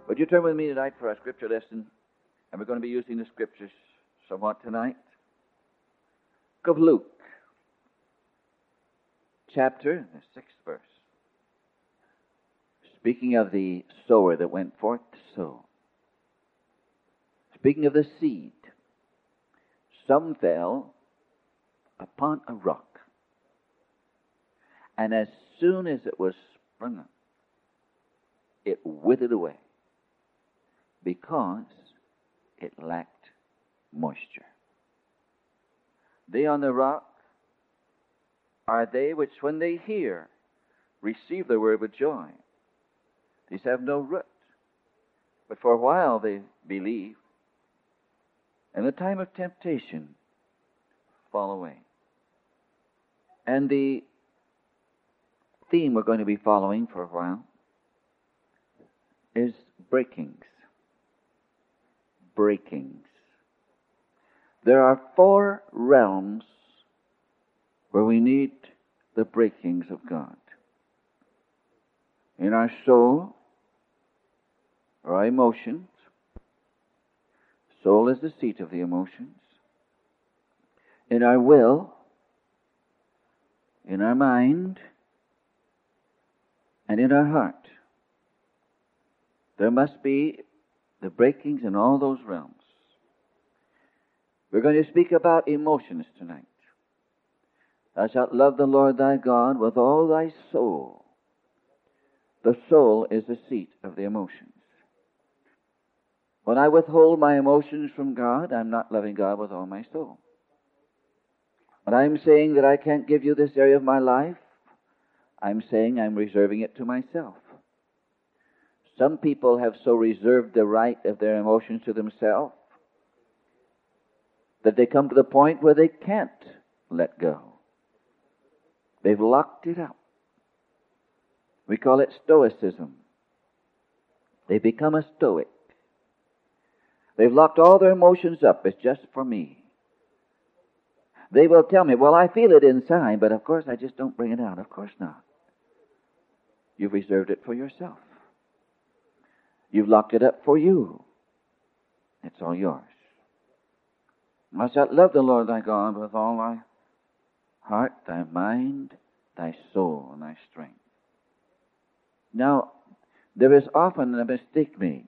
Would you turn with me tonight for our scripture lesson? And we're going to be using the scriptures somewhat tonight. Book of Luke, chapter, the 6th verse. Speaking of the sower that went forth to sow. Speaking of the seed. Some fell upon a rock. And as soon as it was sprung up, it withered away, because it lacked moisture. They on the rock are they which, when they hear, receive the word with joy. These have no root, but for a while they believe, and in the time of temptation fall away. And the theme we're going to be following for a while is breakings. Breakings. There are 4 realms where we need the breakings of God. In our soul, or our emotions. Soul is the seat of the emotions. In our will, in our mind, and in our heart. There must be the breakings in all those realms. We're going to speak about emotions tonight. Thou shalt love the Lord thy God with all thy soul. The soul is the seat of the emotions. When I withhold my emotions from God, I'm not loving God with all my soul. When I'm saying that I can't give you this area of my life, I'm saying I'm reserving it to myself. Some people have so reserved the right of their emotions to themselves that they come to the point where they can't let go. They've locked it up. We call it stoicism. They become a stoic. They've locked all their emotions up. It's just for me. They will tell me, well, I feel it inside, but of course I just don't bring it out. Of course not. You've reserved it for yourself. You've locked it up for you. It's all yours. Thou shalt love the Lord thy God with all thy heart, thy mind, thy soul, and thy strength. Now, there is often a mistake made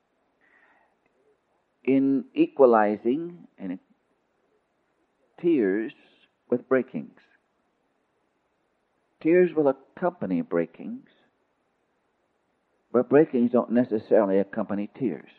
in equalizing and tears with breakings. Tears will accompany breakings, but breakings don't necessarily accompany tears.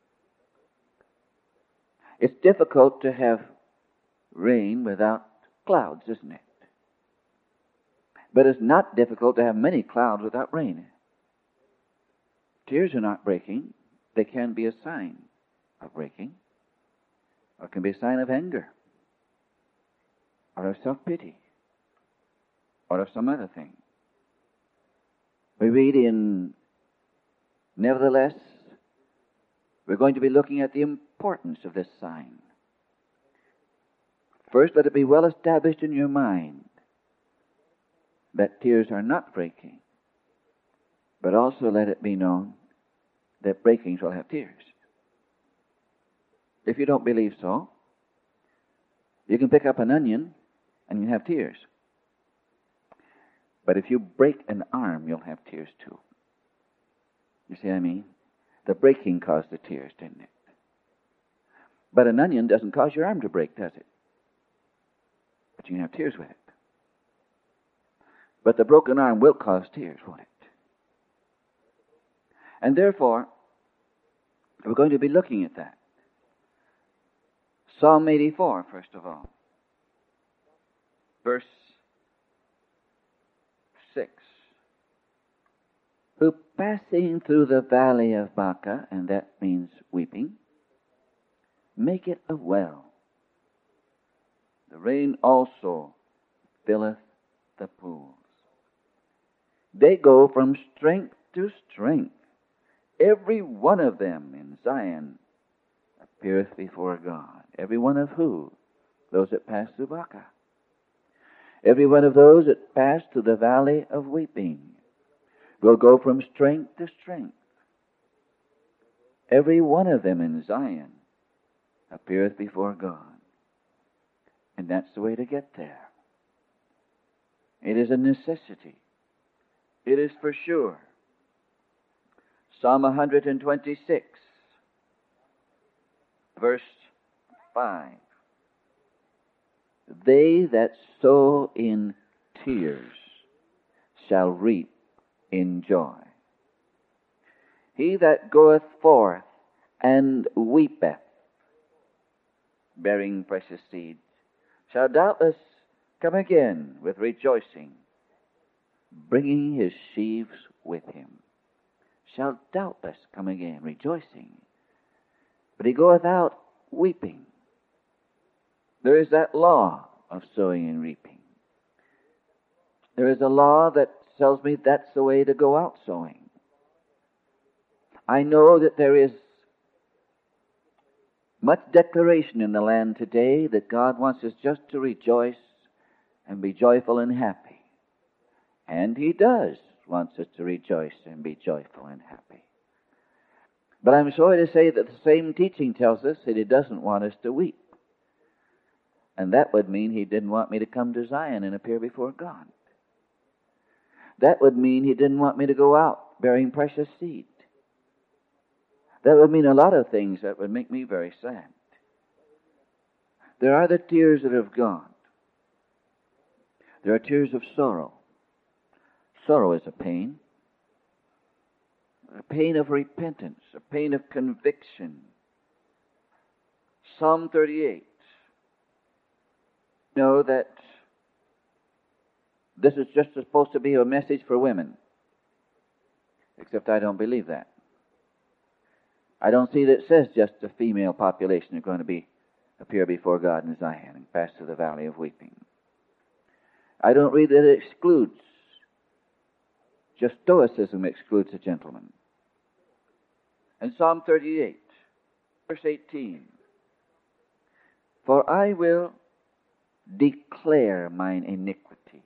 It's difficult to have rain without clouds, isn't it? But it's not difficult to have many clouds without rain. Tears are not breaking. They can be a sign of breaking, or can be a sign of anger, or of self-pity, or of some other thing. We read in, nevertheless, we're going to be looking at the importance of this sign. First, let it be well established in your mind that tears are not breaking, but also let it be known that breakings will have tears. If you don't believe so, you can pick up an onion and you have tears. But if you break an arm, you'll have tears too. You see what I mean? The breaking caused the tears, didn't it? But an onion doesn't cause your arm to break, does it? But you can have tears with it. But the broken arm will cause tears, won't it? And therefore, we're going to be looking at that. Psalm 84, first of all. Verse 6. Who passing through the valley of Baca, and that means weeping, make it a well. The rain also filleth the pools. They go from strength to strength. Every one of them in Zion appeareth before God. Every one of who? Those that pass through Baca. Every one of those that pass through the valley of weeping will go from strength to strength. Every one of them in Zion appeareth before God. And that's the way to get there. It is a necessity. It is for sure. Psalm 126, verse 5. They that sow in tears shall reap in joy. He that goeth forth and weepeth, bearing precious seed, shall doubtless come again with rejoicing, bringing his sheaves with him. Shall doubtless come again rejoicing. But he goeth out weeping. There is that law of sowing and reaping. There is a law that tells me that's the way to go out sowing. I know that there is much declaration in the land today that God wants us just to rejoice and be joyful and happy. And He does want us to rejoice and be joyful and happy. But I'm sorry to say that the same teaching tells us that He doesn't want us to weep. And that would mean He didn't want me to come to Zion and appear before God. That would mean He didn't want me to go out bearing precious seed. That would mean a lot of things that would make me very sad. There are the tears that have gone. There are tears of sorrow. Sorrow is a pain of repentance, a pain of conviction. Psalm 38. Know that this is just supposed to be a message for women, except I don't believe that. I don't see that it says just the female population are going to appear before God in Zion and pass through the valley of weeping. I don't read that it excludes. Just Stoicism excludes a gentleman. And Psalm 38, verse 18. For I will declare mine iniquity.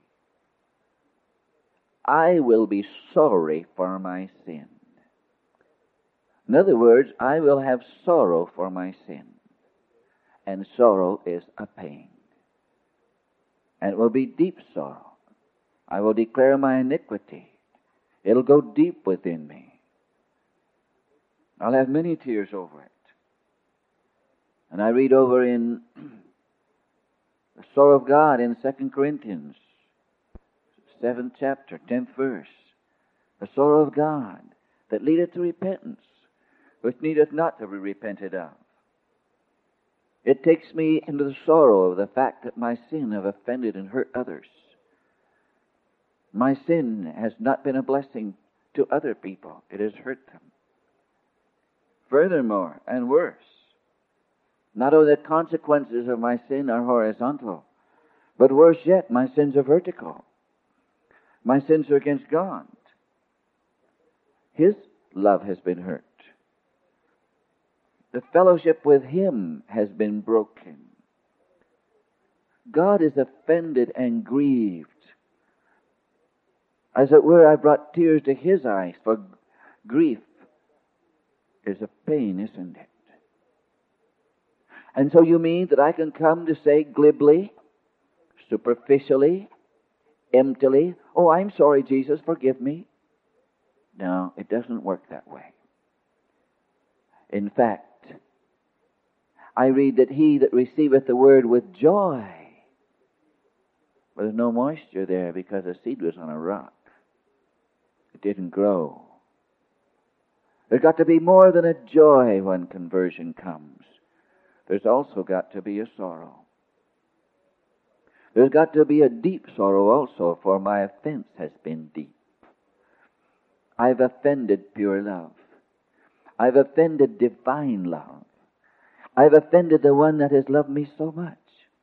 I will be sorry for my sin. In other words, I will have sorrow for my sin. And sorrow is a pain. And it will be deep sorrow. I will declare my iniquity. It'll go deep within me. I'll have many tears over it. And I read over in the sorrow of God in 2 Corinthians, 7th chapter, 10th verse. The sorrow of God that leadeth to repentance, which needeth not to be repented of. It takes me into the sorrow of the fact that my sin have offended and hurt others. My sin has not been a blessing to other people. It has hurt them. Furthermore, and worse, not only the consequences of my sin are horizontal, but worse yet, my sins are vertical. My sins are against God. His love has been hurt. The fellowship with Him has been broken. God is offended and grieved. As it were, I brought tears to His eyes, for grief is a pain, isn't it? And so you mean that I can come to say glibly, superficially, emptily, oh, I'm sorry, Jesus, forgive me? No, it doesn't work that way. In fact, I read that he that receiveth the word with joy, but there's no moisture there because the seed was on a rock. It didn't grow. There's got to be more than a joy when conversion comes. There's also got to be a sorrow. There's got to be a deep sorrow also, for my offense has been deep. I've offended pure love. I've offended divine love. I've offended the one that has loved me so much.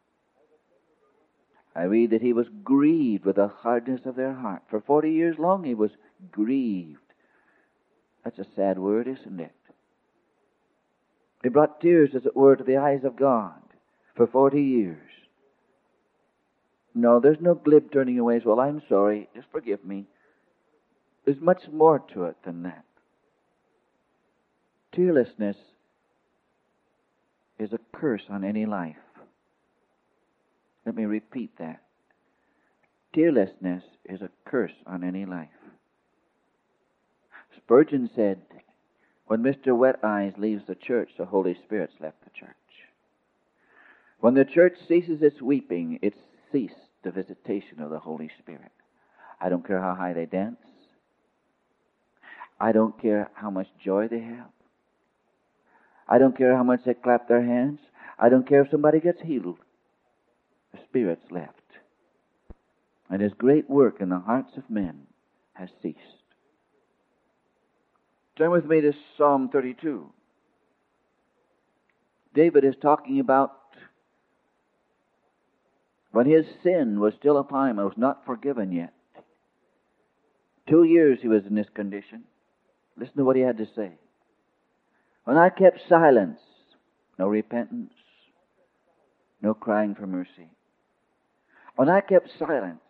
I read that he was grieved with the hardness of their heart. For 40 years long he was grieved. That's a sad word, isn't it? He brought tears, as it were, to the eyes of God for 40 years. No, there's no glib turning away. Well, I'm sorry. Just forgive me. There's much more to it than that. Tearlessness is a curse on any life. Let me repeat that. Tearlessness is a curse on any life. Spurgeon said, when Mr. Wet Eyes leaves the church, the Holy Spirit's left the church. When the church ceases its weeping, it's ceased the visitation of the Holy Spirit. I don't care how high they dance. I don't care how much joy they have. I don't care how much they clap their hands. I don't care if somebody gets healed. The Spirit's left. And His great work in the hearts of men has ceased. Turn with me to Psalm 32. David is talking about when his sin was still upon him and was not forgiven yet. 2 years he was in this condition. Listen to what he had to say. When I kept silence, no repentance, no crying for mercy. When I kept silence,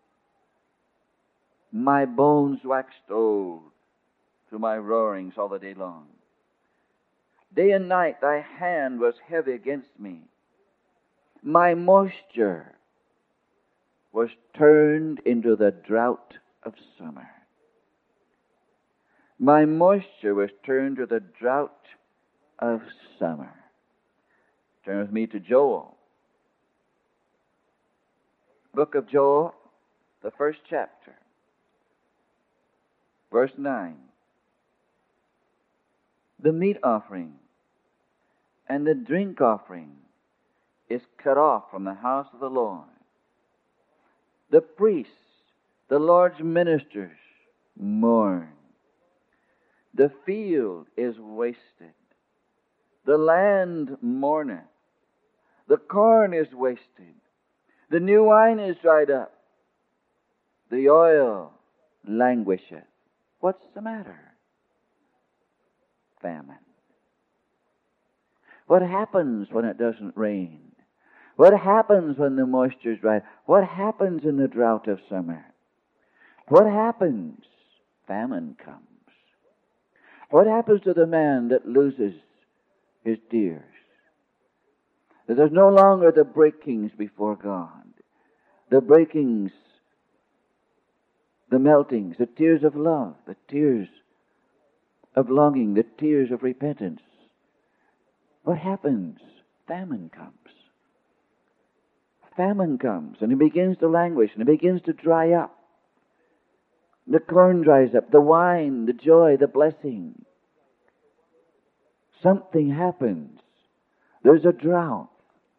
my bones waxed old through my roarings all the day long. Day and night thy hand was heavy against me. My moisture was turned into the drought of summer. My moisture was turned to the drought of summer. Turn with me to Joel. Book of Joel, the first chapter, verse 9. The meat offering and the drink offering is cut off from the house of the Lord. The priests, the Lord's ministers, mourn. The field is wasted. The land mourneth. The corn is wasted. The new wine is dried up. The oil languisheth. What's the matter? Famine. What happens when it doesn't rain? What happens when the moisture is dry? What happens in the drought of summer? What happens? Famine comes. What happens to the man that loses his dears? That there's no longer the breakings before God. The breakings, the meltings, the tears of love, the tears of longing, the tears of repentance. What happens? Famine comes. Famine comes, and it begins to languish, and it begins to dry up. The corn dries up, the wine, the joy, the blessing. Something happens. There's a drought.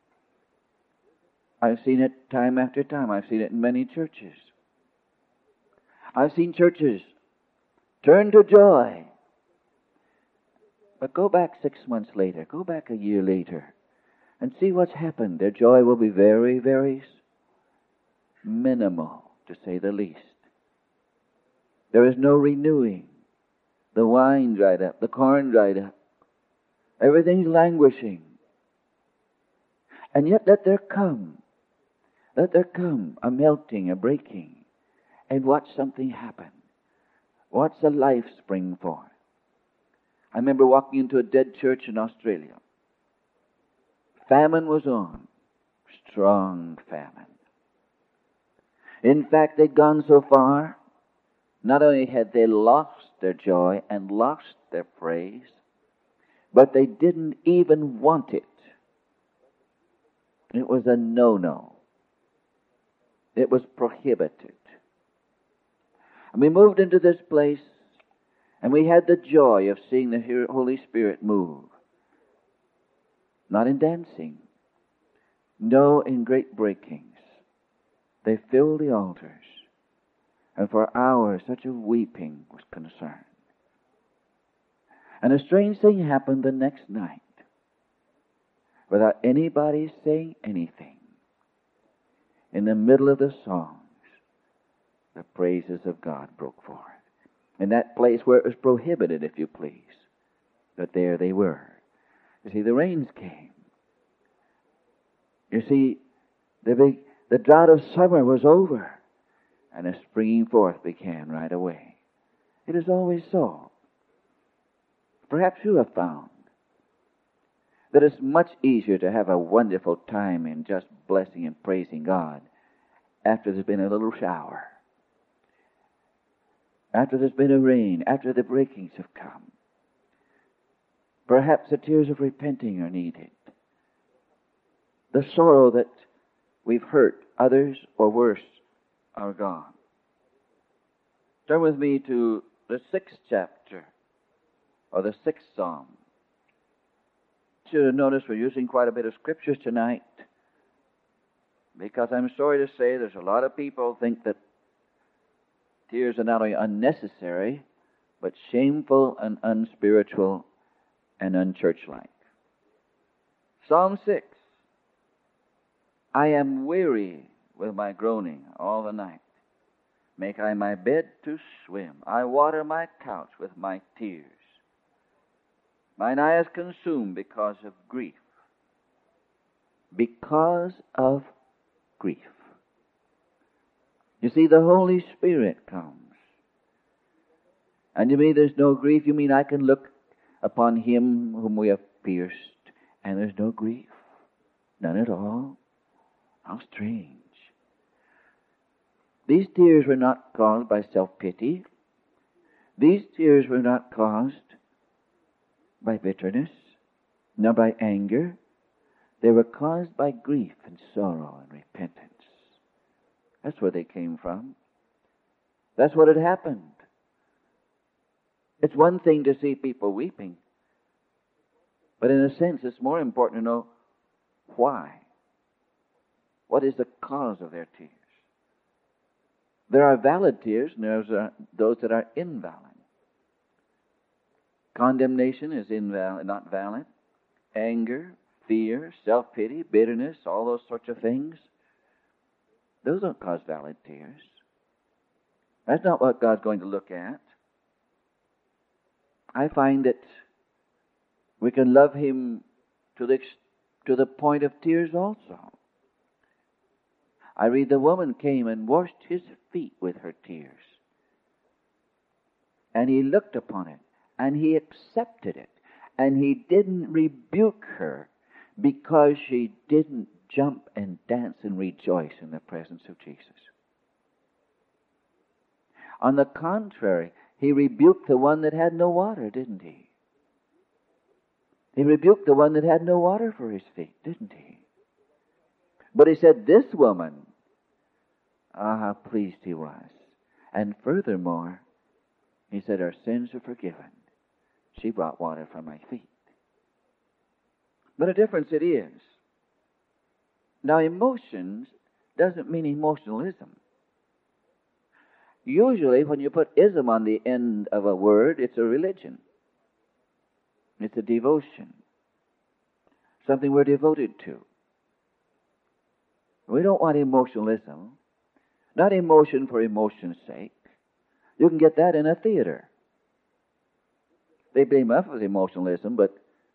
I've seen it time after time. I've seen it in many churches. I've seen churches turn to joy. But go back 6 months later, go back a year later, and see what's happened. Their joy will be very, very minimal, to say the least. There is no renewing. The wine dried up, the corn dried up. Everything's languishing. And yet let there come a melting, a breaking, and watch something happen. Watch the life spring forth. I remember walking into a dead church in Australia. Famine was on. Strong famine. In fact, they'd gone so far, not only had they lost their joy and lost their praise, but they didn't even want it. It was a no-no. It was prohibited. And we moved into this place, and we had the joy of seeing the Holy Spirit move. Not in dancing. No, in great breakings. They filled the altars. And for hours such a weeping was concerned. And a strange thing happened the next night. Without anybody saying anything. In the middle of the songs, the praises of God broke forth. In that place where it was prohibited, if you please. But there they were. You see, the rains came. You see, the drought of summer was over. And a springing forth began right away. It is always so. Perhaps you have found that it's much easier to have a wonderful time in just blessing and praising God after there's been a little shower, after there's been a rain, after the breakings have come. Perhaps the tears of repenting are needed. The sorrow that we've hurt others, or worse, are gone. Turn with me to the 6th chapter, or the 6th Psalm. You should have noticed we're using quite a bit of scriptures tonight, because I'm sorry to say there's a lot of people think that tears are not only unnecessary, but shameful and unspiritual and unchurchlike. Psalm 6. I am weary with my groaning all the night. Make I my bed to swim. I water my couch with my tears. Mine eye is consumed because of grief. Because of grief. You see, the Holy Spirit comes. And you mean there's no grief? You mean I can look upon Him whom we have pierced, and there's no grief? None at all? How strange. These tears were not caused by self-pity. These tears were not caused by bitterness, nor by anger. They were caused by grief and sorrow and repentance. That's where they came from. That's what had happened. It's one thing to see people weeping, but in a sense it's more important to know why. What is the cause of their tears? There are valid tears, and there are those that are invalid. Condemnation is invalid, not valid. Anger, fear, self-pity, bitterness, all those sorts of things, those don't cause valid tears. That's not what God's going to look at. I find that we can love Him to the point of tears also. I read the woman came and washed His feet with her tears. And He looked upon it, and He accepted it. And He didn't rebuke her because she didn't jump and dance and rejoice in the presence of Jesus. On the contrary, He rebuked the one that had no water, didn't He? He rebuked the one that had no water for his feet, didn't He? But He said, this woman, how pleased He was. And furthermore, He said, her sins are forgiven. She brought water for my feet. But a difference it is. Now, emotions doesn't mean emotionalism. Usually, when you put ism on the end of a word, it's a religion. It's a devotion. Something we're devoted to. We don't want emotionalism. Not emotion for emotion's sake. You can get that in a theater. They blame us for emotionalism, but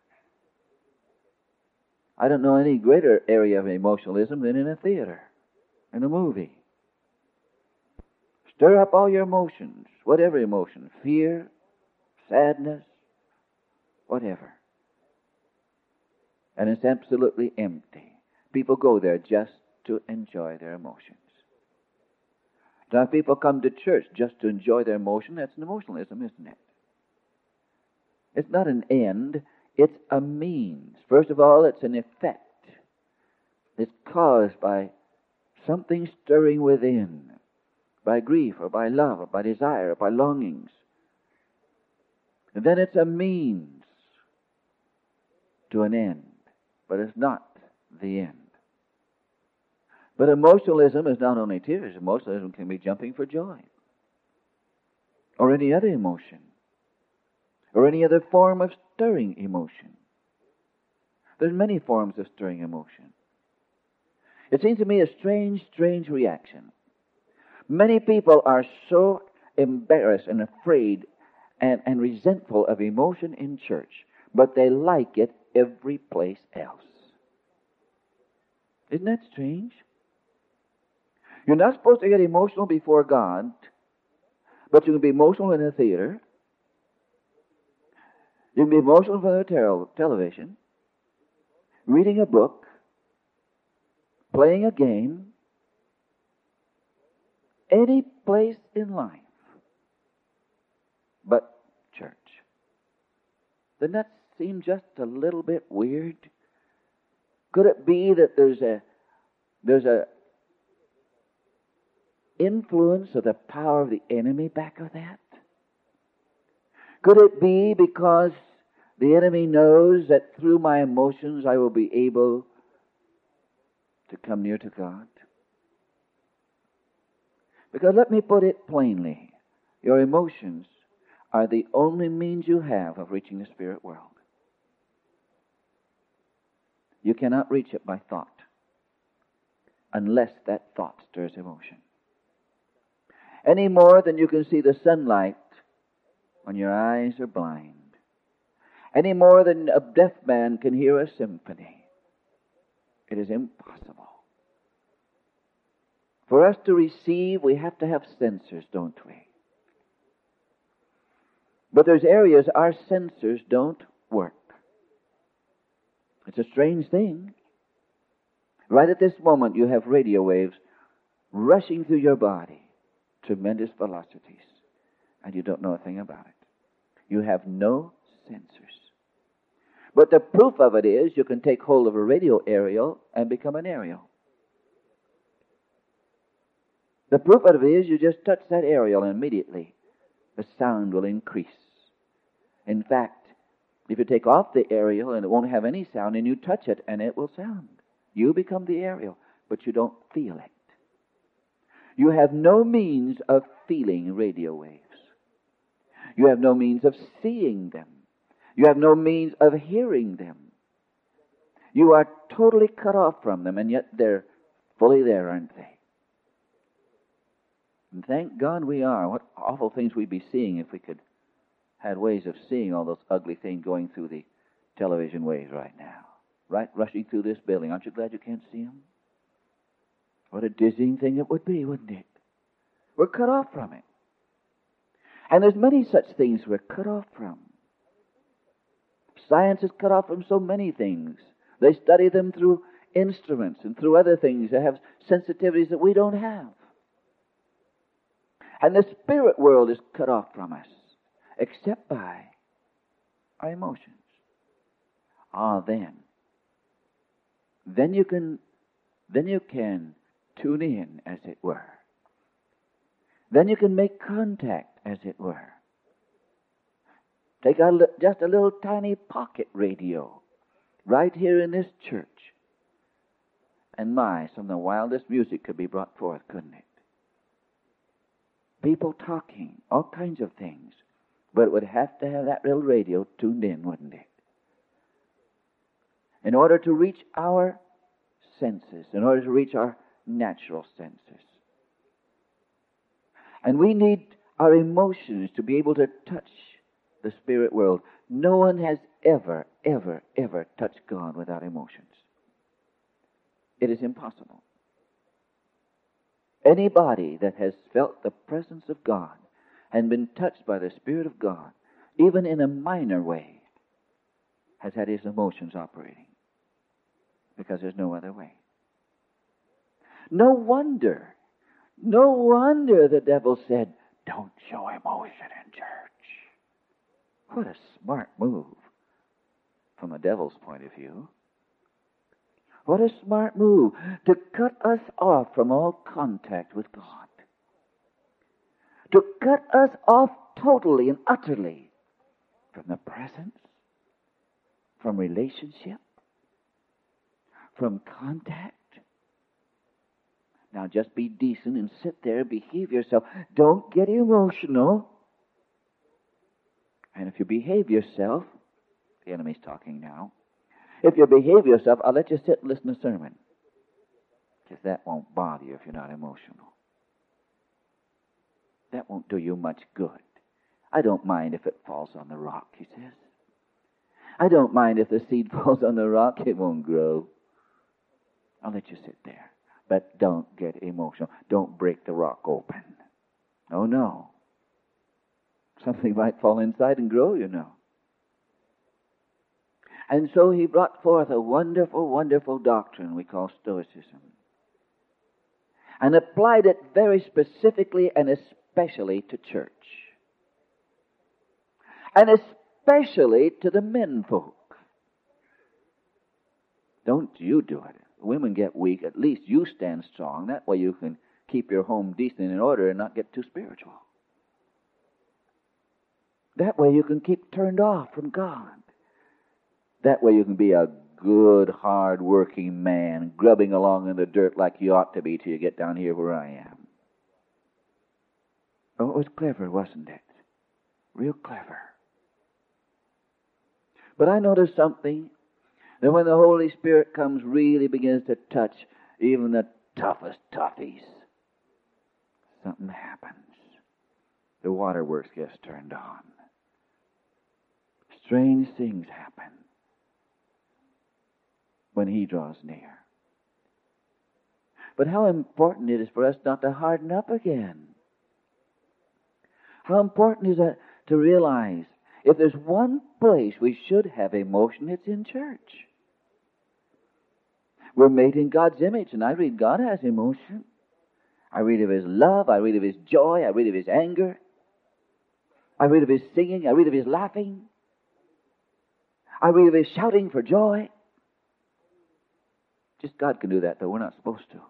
I don't know any greater area of emotionalism than in a theater, in a movie. Stir up all your emotions, whatever emotion, fear, sadness, whatever. And it's absolutely empty. People go there just to enjoy their emotions. Now, if people come to church just to enjoy their emotion, that's an emotionalism, isn't it? It's not an end, it's a means. First of all, it's an effect. It's caused by something stirring within, by grief or by love or by desire or by longings. And then it's a means to an end, but it's not the end. But emotionalism is not only tears. Emotionalism can be jumping for joy, or any other emotion, or any other form of stirring emotion. There's many forms of stirring emotion. It seems to me a strange reaction. Many people are so embarrassed and afraid and resentful of emotion in church, but they like it every place else. Isn't that strange? You're not supposed to get emotional before God, but you can be emotional in a theater. You can be emotional from the television, reading a book, playing a game, any place in life but church. Doesn't that seem just a little bit weird? Could it be that there's a influence of the power of the enemy back of that? Could it be because the enemy knows that through my emotions I will be able to come near to God? Because let me put it plainly, your emotions are the only means you have of reaching the spirit world. You cannot reach it by thought unless that thought stirs emotion. Any more than you can see the sunlight when your eyes are blind. Any more than a deaf man can hear a symphony. It is impossible. For us to receive, we have to have sensors, don't we? But there's areas our sensors don't work. It's a strange thing. Right at this moment, you have radio waves rushing through your body, tremendous velocities, and you don't know a thing about it. You have no sensors. But the proof of it is you can take hold of a radio aerial and become an aerial. The proof of it is you just touch that aerial and immediately the sound will increase. In fact, if you take off the aerial and it won't have any sound and you touch it and it will sound. You become the aerial, but you don't feel it. You have no means of feeling radio waves. You have no means of seeing them. You have no means of hearing them. You are totally cut off from them, and yet they're fully there, aren't they? And thank God we are. What awful things we'd be seeing if we could had ways of seeing all those ugly things going through the television waves right now. Right, rushing through this building. Aren't you glad you can't see them? What a dizzying thing it would be, wouldn't it? We're cut off from it. And there's many such things we're cut off from. Science is cut off from so many things. They study them through instruments and through other things that have sensitivities that we don't have. And the spirit world is cut off from us, except by our emotions. Then you can tune in, as it were. Then you can make contact, as it were. Take just a little tiny pocket radio right here in this church. And some of the wildest music could be brought forth, couldn't it? People talking, all kinds of things. But it would have to have that little radio tuned in, wouldn't it? In order to reach our senses, in order to reach our natural senses. And we need our emotions to be able to touch the spirit world. No one has ever, ever, ever touched God without emotions. It is impossible. Anybody that has felt the presence of God and been touched by the Spirit of God, even in a minor way, has had his emotions operating. Because there's no other way. No wonder the devil said, don't show emotion in church. What a smart move from the devil's point of view. What a smart move to cut us off from all contact with God. To cut us off totally and utterly from the presence, from relationship, from contact. Now just be decent and sit there, behave yourself. Don't get emotional. And if you behave yourself, the enemy's talking now. If you behave yourself, I'll let you sit and listen to a sermon. Because that won't bother you if you're not emotional. That won't do you much good. I don't mind if it falls on the rock, he says. I don't mind if the seed falls on the rock, it won't grow. I'll let you sit there. But don't get emotional. Don't break the rock open. Oh, no. Something might fall inside and grow, you know. And so he brought forth a wonderful, wonderful doctrine we call Stoicism, and applied it very specifically and especially to church, and especially to the men folk. Don't you do it. Women get weak. At least you stand strong. That way you can keep your home decent and in order and not get too spiritual. That way you can keep turned off from God. That way you can be a good, hard-working man, grubbing along in the dirt like you ought to be till you get down here where I am. Oh, it was clever, wasn't it? Real clever. But I noticed something, that when the Holy Spirit comes, really begins to touch even the toughest toughies, something happens. The waterworks gets turned on. Strange things happen when He draws near. But how important it is for us not to harden up again. How important is it to realize if there's one place we should have emotion, it's in church. We're made in God's image, and I read God has emotion. I read of His love, I read of His joy, I read of His anger, I read of His singing, I read of His laughing, I read of His shouting for joy. Just God can do that, though we're not supposed to.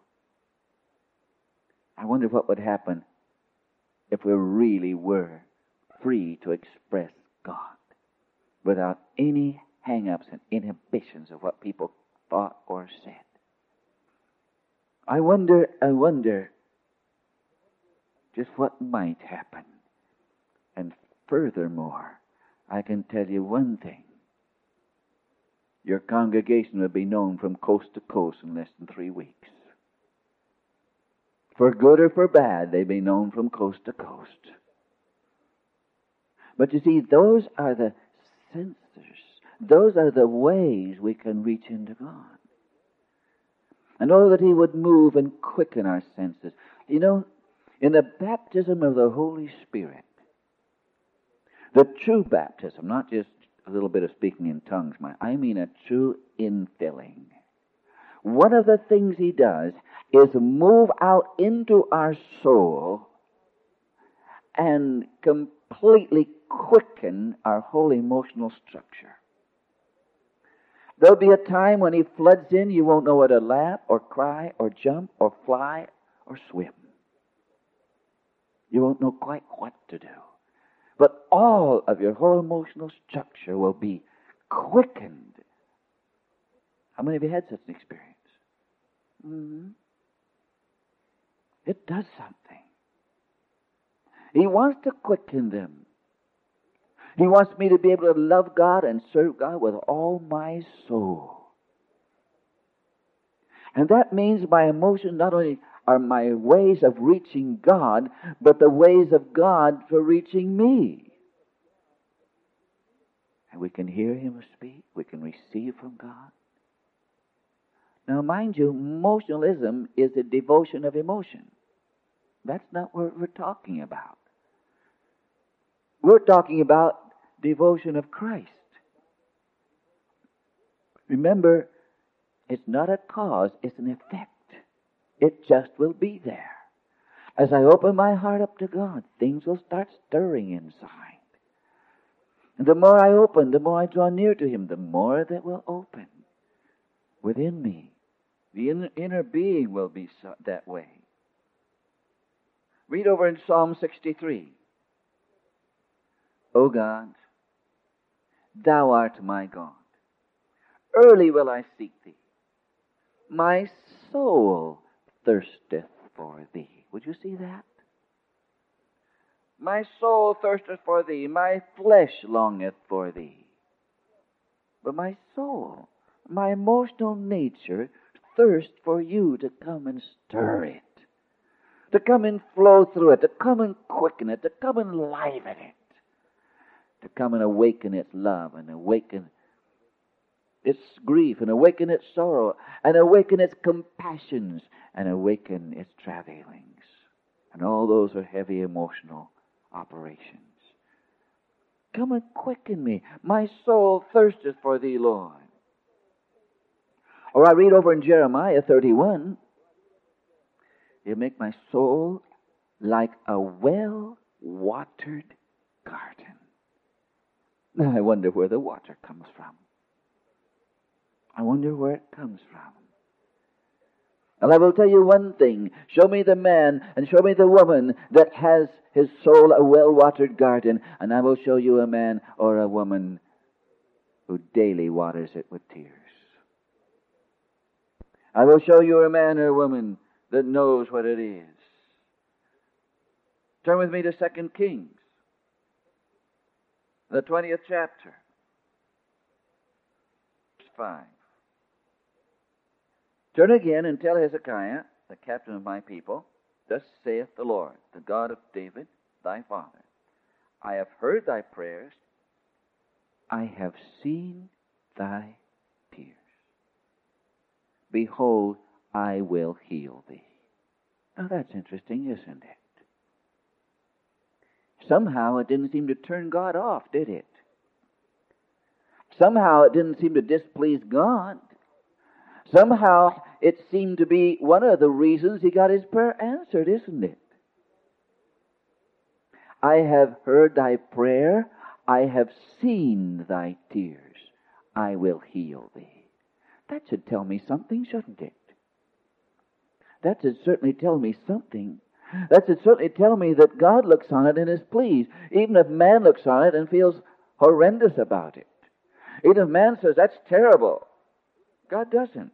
I wonder what would happen if we really were free to express God without any hang-ups and inhibitions of what people thought or said. I wonder just what might happen. And furthermore, I can tell you one thing. Your congregation will be known from coast to coast in less than 3 weeks. For good or for bad, they'll be known from coast to coast. But you see, those are the sensors. Those are the ways we can reach into God. And oh, that He would move and quicken our senses. You know, in the baptism of the Holy Spirit, the true baptism, not just a little bit of speaking in tongues, I mean a true infilling. One of the things He does is move out into our soul and completely quicken our whole emotional structure. There'll be a time when He floods in, you won't know whether to laugh or cry or jump or fly or swim. You won't know quite what to do. But all of your whole emotional structure will be quickened. How many of you had such an experience? Mm-hmm. It does something. He wants to quicken them. He wants me to be able to love God and serve God with all my soul. And that means my emotions not only are my ways of reaching God, but the ways of God for reaching me. And we can hear Him speak. We can receive from God. Now, mind you, emotionalism is a devotion of emotion. That's not what we're talking about. We're talking about devotion of Christ. Remember, it's not a cause, it's an effect. It just will be there. As I open my heart up to God, things will start stirring inside. And the more I open, the more I draw near to Him, the more that will open within me. The inner being will be that way. Read over in Psalm 63. O God, Thou art my God. Early will I seek Thee. My soul thirsteth for Thee. Would you see that? My soul thirsteth for Thee. My flesh longeth for Thee. But my soul, my emotional nature, thirsts for You to come and stir it. To come and flow through it. To come and quicken it. To come and enliven it. To come and awaken its love and awaken its grief and awaken its sorrow and awaken its compassions and awaken its travailings. And all those are heavy emotional operations. Come and quicken me. My soul thirsteth for thee, Lord. Or I read over in Jeremiah 31, you make my soul like a well-watered garden. Now I wonder where the water comes from. I wonder where it comes from. And I will tell you one thing. Show me the man and show me the woman that has his soul a well-watered garden, and I will show you a man or a woman who daily waters it with tears. I will show you a man or a woman that knows what it is. Turn with me to 2 Kings, the 20th chapter. 5. Turn again and tell Hezekiah, the captain of my people, thus saith the Lord, the God of David, thy father, I have heard thy prayers, I have seen thy tears. Behold, I will heal thee. Now that's interesting, isn't it? Somehow it didn't seem to turn God off, did it? Somehow it didn't seem to displease God. Somehow it seemed to be one of the reasons he got his prayer answered, isn't it? I have heard thy prayer, I have seen thy tears, I will heal thee. That should tell me something, shouldn't it? That should certainly tell me something. That should certainly tell me that God looks on it and is pleased, even if man looks on it and feels horrendous about it. Even if man says, that's terrible. God doesn't.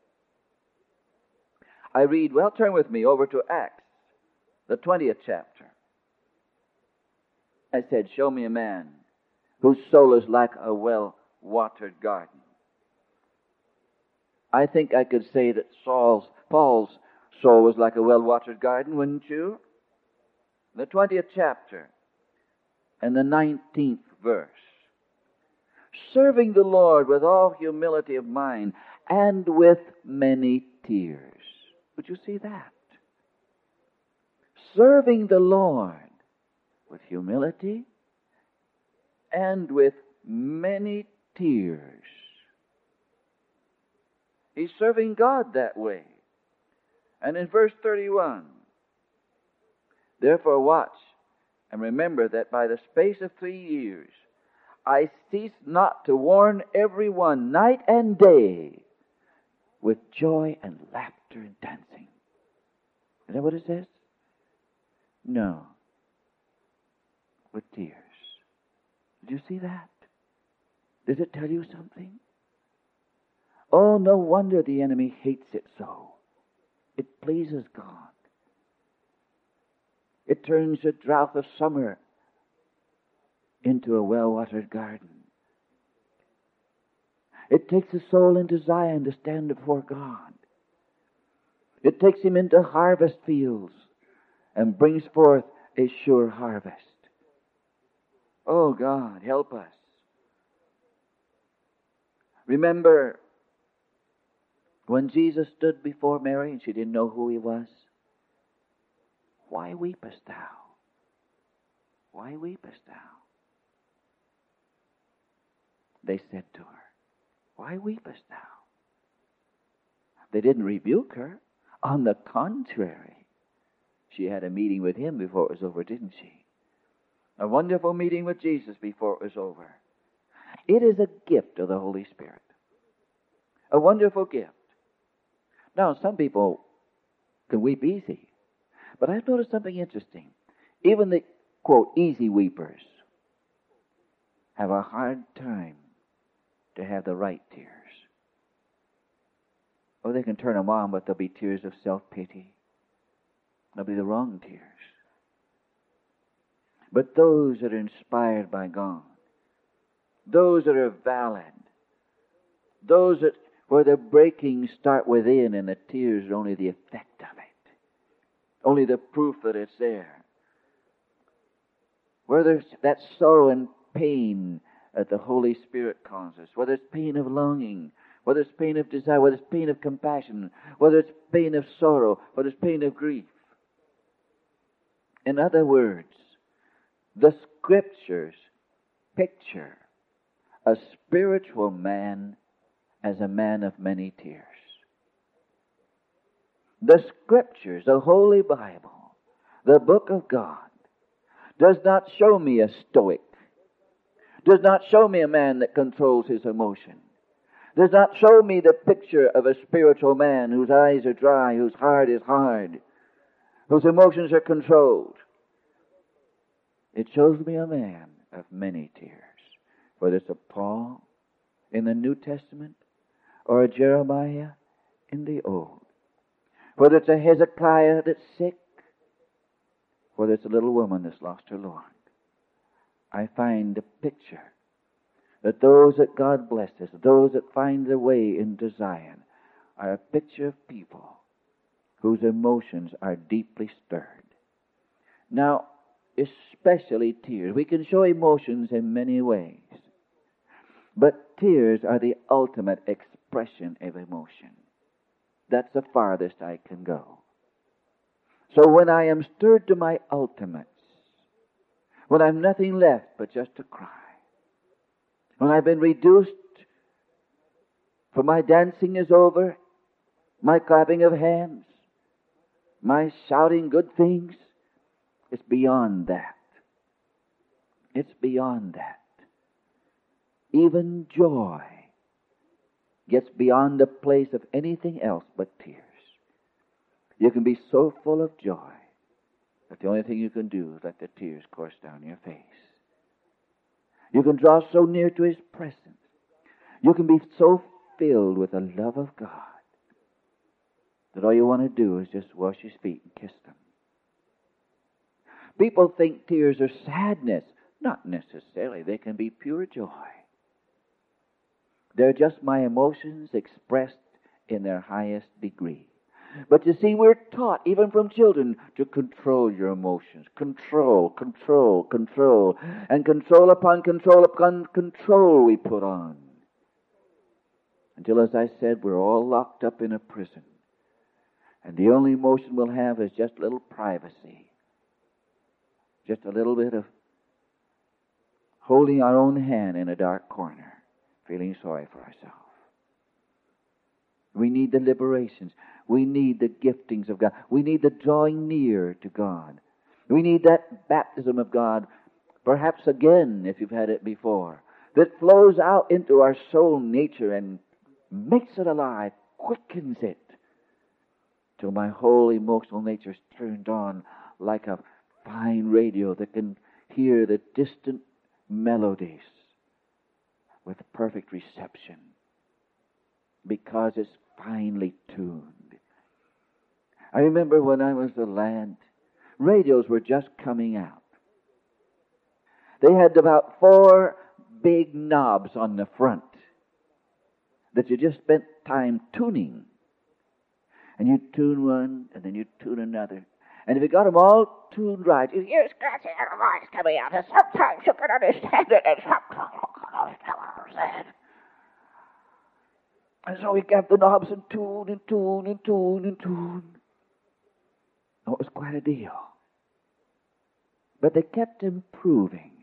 I read, well, turn with me over to Acts, the 20th chapter. I said, show me a man whose soul is like a well-watered garden. I think I could say that Paul's soul was like a well-watered garden, wouldn't you? The 20th chapter and the 19th verse. Serving the Lord with all humility of mind and with many tears. Would you see that? Serving the Lord with humility and with many tears. He's serving God that way. And in verse 31, therefore watch and remember that by the space of 3 years I cease not to warn everyone night and day with joy and laughter and dancing. Is that what it says? No. With tears. Did you see that? Does it tell you something? Oh, no wonder the enemy hates it so. It pleases God. It turns the drought of summer into a well-watered garden. It takes the soul into Zion to stand before God. It takes him into harvest fields and brings forth a sure harvest. Oh, God, help us. Remember when Jesus stood before Mary and she didn't know who he was? Why weepest thou? Why weepest thou? They said to her, why weepest thou? They didn't rebuke her. On the contrary, she had a meeting with him before it was over, didn't she? A wonderful meeting with Jesus before it was over. It is a gift of the Holy Spirit. A wonderful gift. Now, some people can weep easy. But I've noticed something interesting. Even the, quote, easy weepers have a hard time to have the right tears. Oh, they can turn them on, but there'll be tears of self-pity. There'll be the wrong tears. But those that are inspired by God, those that are valid, those that where the breakings start within and the tears are only the effect of it, only the proof that it's there. Where there's that sorrow and pain that the Holy Spirit causes, whether it's pain of longing, whether it's pain of desire, whether it's pain of compassion, whether it's pain of sorrow, whether it's pain of grief. In other words, the Scriptures picture a spiritual man as a man of many tears. The Scriptures, the Holy Bible, the book of God, does not show me a stoic, does not show me a man that controls his emotion, does not show me the picture of a spiritual man whose eyes are dry, whose heart is hard, whose emotions are controlled. It shows me a man of many tears, whether it's a Paul in the New Testament or a Jeremiah in the Old, whether it's a Hezekiah that's sick, whether it's a little woman that's lost her Lord. I find a picture that those that God blesses, those that find their way into Zion, are a picture of people whose emotions are deeply stirred. Now, especially tears. We can show emotions in many ways, but tears are the ultimate expression of emotion. That's the farthest I can go. So when I am stirred to my ultimates, when I've nothing left but just to cry, when I've been reduced, for my dancing is over, my clapping of hands, my shouting good things, it's beyond that. It's beyond that. Even joy gets beyond the place of anything else but tears. You can be so full of joy that the only thing you can do is let the tears course down your face. You can draw so near to His presence. You can be so filled with the love of God that all you want to do is just wash His feet and kiss them. People think tears are sadness. Not necessarily. They can be pure joy. They're just my emotions expressed in their highest degree. But you see, we're taught, even from children, to control your emotions. Control, control, control. And control upon control we put on. Until, as I said, we're all locked up in a prison. And the only emotion we'll have is just a little privacy. Just a little bit of holding our own hand in a dark corner, feeling sorry for ourselves. We need the liberations. We need the giftings of God. We need the drawing near to God. We need that baptism of God, perhaps again, if you've had it before, that flows out into our soul nature and makes it alive, quickens it, till my whole emotional nature is turned on like a fine radio that can hear the distant melodies with perfect reception because it's finely tuned. I remember when I was a lad, radios were just coming out. They had about 4 big knobs on the front that you just spent time tuning. And you tune one, and then you tune another. And if you got them all tuned right, you hear scratchy little voice coming out. And sometimes you can understand it, and sometimes you can understand it. And so we kept the knobs and tune and tune and tune and tune. Oh, it was quite a deal. But they kept improving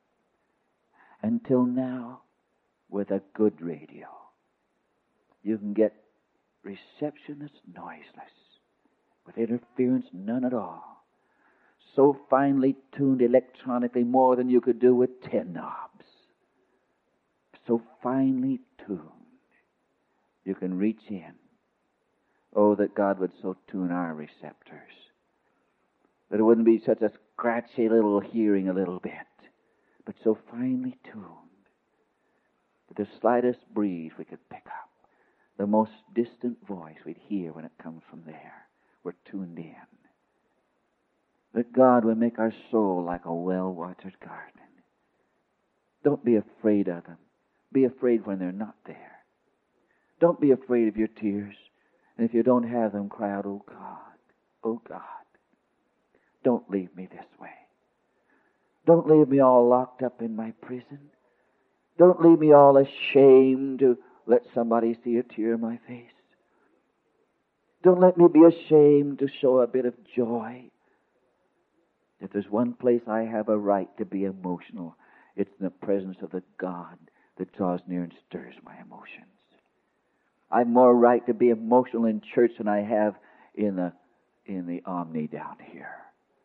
until now, with a good radio, you can get reception that's noiseless, with interference none at all. So finely tuned electronically, more than you could do with 10 knobs. So finely tuned, you can reach in. Oh, that God would so tune our receptors that it wouldn't be such a scratchy little hearing a little bit, but so finely tuned that the slightest breeze we could pick up, the most distant voice we'd hear when it comes from there. We're tuned in. That God would make our soul like a well-watered garden. Don't be afraid of them. Be afraid when they're not there. Don't be afraid of your tears. And if you don't have them, cry out, oh God, don't leave me this way. Don't leave me all locked up in my prison. Don't leave me all ashamed to let somebody see a tear in my face. Don't let me be ashamed to show a bit of joy. If there's one place I have a right to be emotional, It's in the presence of the God that draws near and stirs my emotions. I've more right to be emotional in church than I have in the Omni down here.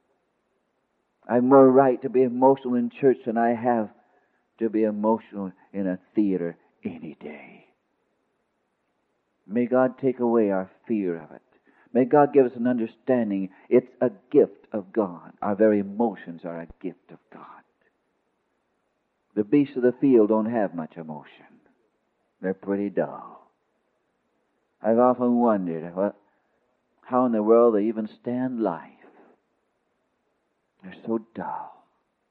I've more right to be emotional in church than I have to be emotional in a theater any day. May God take away our fear of it. May God give us an understanding. It's a gift of God. Our very emotions are a gift of God. The beasts of the field don't have much emotion. They're pretty dull. I've often wondered how in the world they even stand life. They're so dull.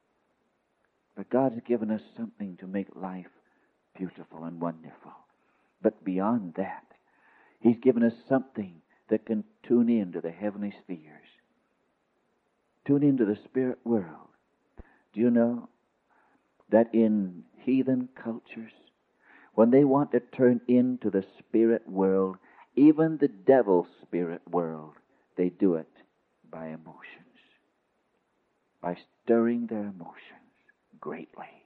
But God has given us something to make life beautiful and wonderful. But beyond that, He's given us something that can tune into the heavenly spheres. Tune into the spirit world. Do you know that in heathen cultures, when they want to turn into the spirit world, even the devil's spirit world, they do it by emotions, by stirring their emotions greatly.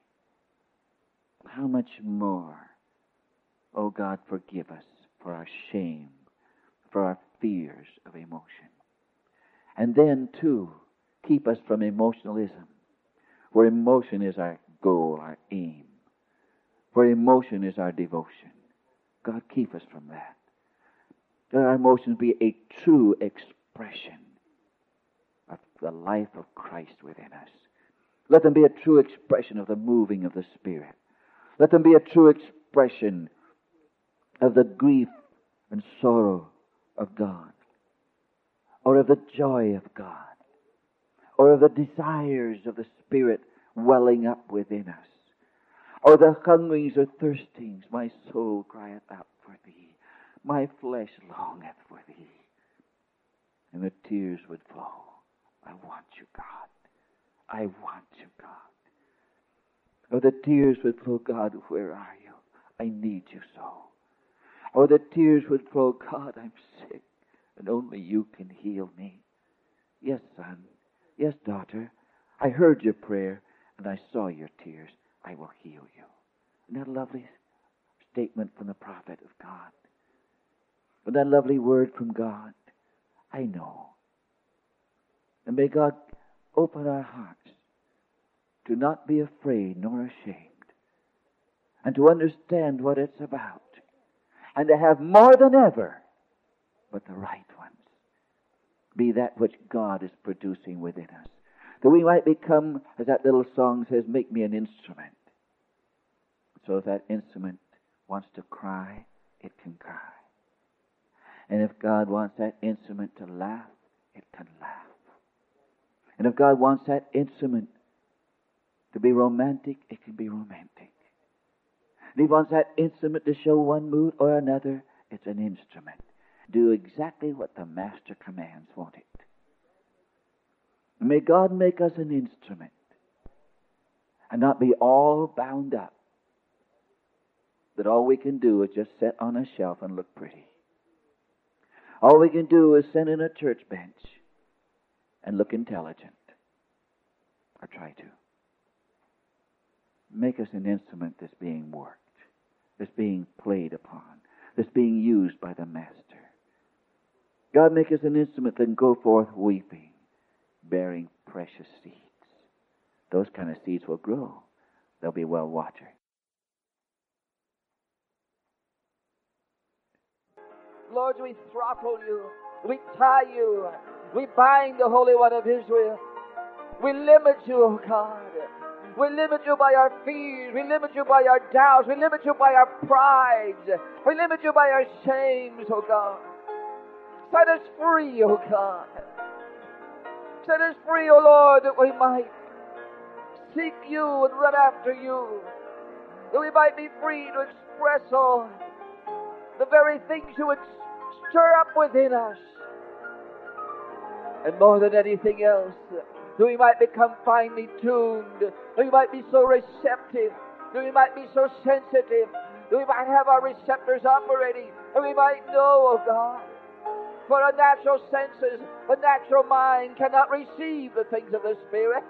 How much more, oh God, forgive us for our shame, for our fears of emotion. And then, too, keep us from emotionalism, where emotion is our goal, our aim, where emotion is our devotion. God, keep us from that. Let our emotions be a true expression of the life of Christ within us. Let them be a true expression of the moving of the Spirit. Let them be a true expression of the grief and sorrow of God, or of the joy of God, or of the desires of the Spirit welling up within us, or the hungerings or thirstings. My soul crieth out for Thee, my flesh longeth for Thee. And the tears would fall. I want You, God. I want You, God. Or the tears would flow, God, where are You? I need You so. Or the tears would flow, God, I'm sick, and only You can heal me. Yes, son. Yes, daughter. I heard your prayer, and I saw your tears. I will heal you. Isn't that a lovely statement from the prophet of God? With that lovely word from God, I know. And may God open our hearts to not be afraid nor ashamed, and to understand what it's about, and to have more than ever but the right ones. Be that which God is producing within us, that we might become, as that little song says, make me an instrument. So if that instrument wants to cry, it can cry. And if God wants that instrument to laugh, it can laugh. And if God wants that instrument to be romantic, it can be romantic. And He wants that instrument to show one mood or another, it's an instrument. Do exactly what the Master commands, won't it? And may God make us an instrument and not be all bound up that all we can do is just sit on a shelf and look pretty. All we can do is sit in a church bench and look intelligent. Or try to. Make us an instrument that's being worked, that's being played upon, that's being used by the Master. God, make us an instrument that can go forth weeping, bearing precious seeds. Those kind of seeds will grow. They'll be well watered. Lord, we throttle You. We tie You. We bind the Holy One of Israel. We limit You, oh God. We limit You by our fears. We limit You by our doubts. We limit You by our prides. We limit You by our shames, oh God. Set us free, oh God. Set us free, oh Lord, that we might seek You and run after You. That we might be free to express, oh, the very things You would stir up within us. And more than anything else, that we might become finely tuned, that we might be so receptive, that we might be so sensitive, that we might have our receptors operating, that we might know, oh God, for our natural senses, the natural mind cannot receive the things of the Spirit.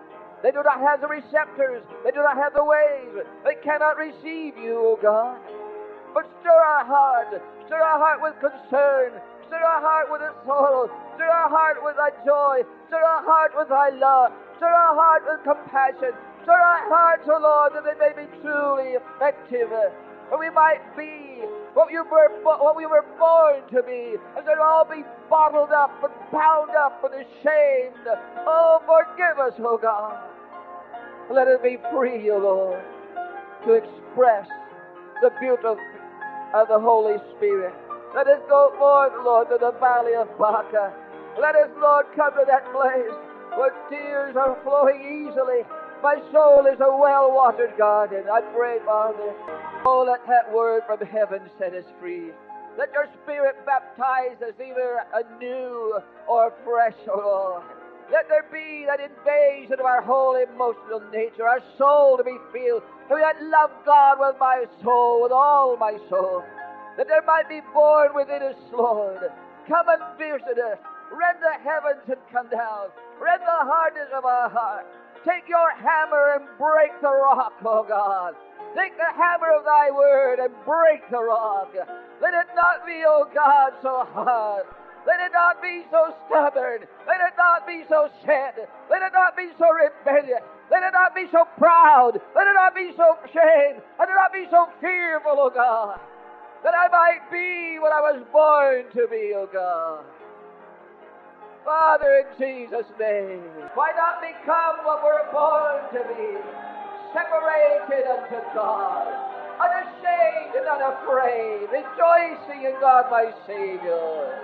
They do not have the receptors. They do not have the waves. They cannot receive you, O God. But stir our heart. Stir our heart with concern. Stir our heart with a sorrow. Stir our heart with thy joy. Stir our heart with thy love. Stir our heart with compassion. Stir our hearts, O Lord, that they may be truly effective. And we might be what we were born to be, and that all be bottled up and bound up and ashamed. Oh, forgive us, O God. Let us be free, O Lord, to express the beauty of the Holy Spirit. Let us go forth, Lord, to the valley of Baca. Let us, Lord, come to that place where tears are flowing easily. My soul is a well-watered garden. I pray, Father, oh, let that word from heaven set us free. Let your Spirit baptize us either anew or fresh, O Lord. Let there be that invasion of our whole emotional nature, our soul to be filled. That we might love God with my soul, with all my soul. That there might be born within us, Lord. Come and visit us. Rend the heavens and come down. Rend the hardness of our heart. Take your hammer and break the rock, O God. Take the hammer of thy word and break the rock. Let it not be, O God, so hard. Let it not be so stubborn. Let it not be so set. Let it not be so rebellious. Let it not be so proud. Let it not be so ashamed. Let it not be so fearful, O God, that I might be what I was born to be, O God. Father, in Jesus' name, why not become what we're born to be? Separated unto God, unashamed and unafraid, rejoicing in God my Savior.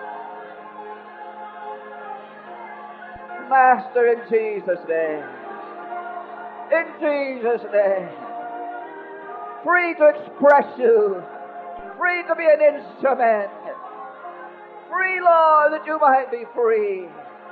Master, in Jesus' name, in Jesus' name, free to express you, free to be an instrument, free, Lord, that you might be free.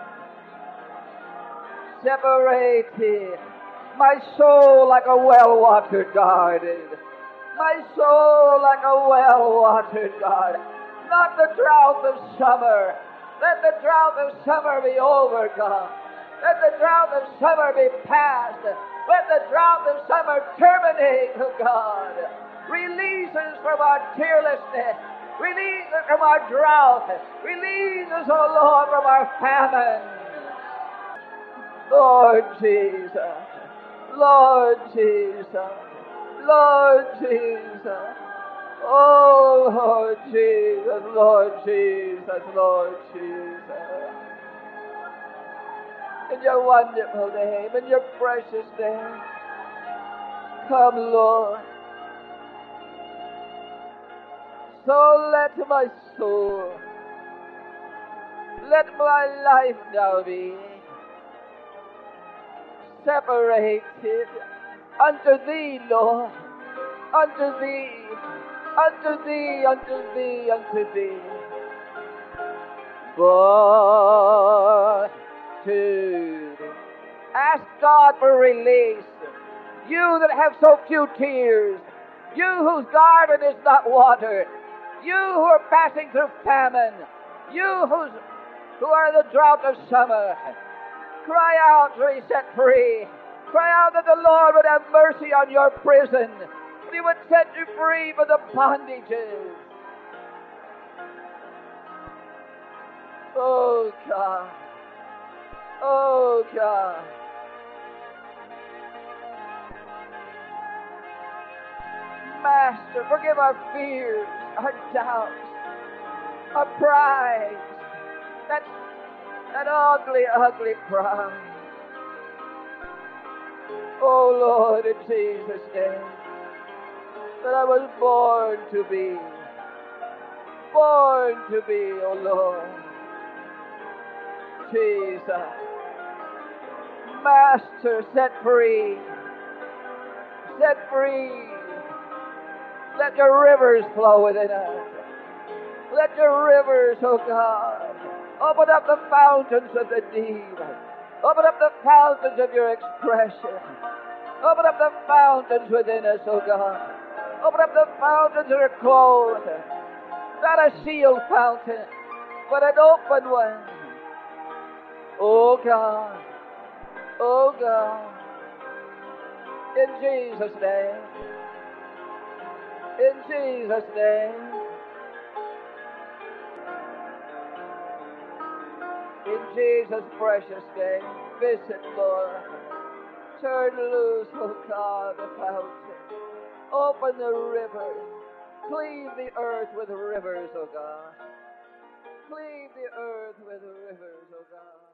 Separated, my soul like a well-watered garden, my soul like a well-watered garden, not the drought of summer. Let the drought of summer be over, God. Let the drought of summer be past. Let the drought of summer terminate, oh God. Release us from our tearlessness. Release us from our drought. Release us, oh Lord, from our famine. Lord Jesus. Lord Jesus. Lord Jesus. Oh, Lord Jesus, Lord Jesus, Lord Jesus. In your wonderful name, in your precious name, come, Lord. So let my soul, let my life now be separated unto Thee, Lord, unto Thee. Unto Thee, unto Thee, unto Thee. But to Thee. Ask God for release. You that have so few tears. You whose garden is not watered. You who are passing through famine. You who are in the drought of summer. Cry out to be set free. Cry out that the Lord would have mercy on your prison. He would set you free from the bondages. Oh God. Oh God. Master, forgive our fears, our doubts, our pride. That ugly, ugly pride. Oh Lord, in Jesus' name. That I was born to be, oh Lord. Jesus, Master, set free, set free. Let your rivers flow within us. Let your rivers, oh God, open up the fountains of the deep. Open up the fountains of your expression. Open up the fountains within us, oh God. Open up the fountains that are closed. Not a sealed fountain, but an open one. Oh God. Oh God. In Jesus' name. In Jesus' name. In Jesus' precious name. Visit, Lord. Turn loose, oh God, the fountain. Open the rivers. Cleave the earth with rivers, oh God. Cleave the earth with rivers, oh God.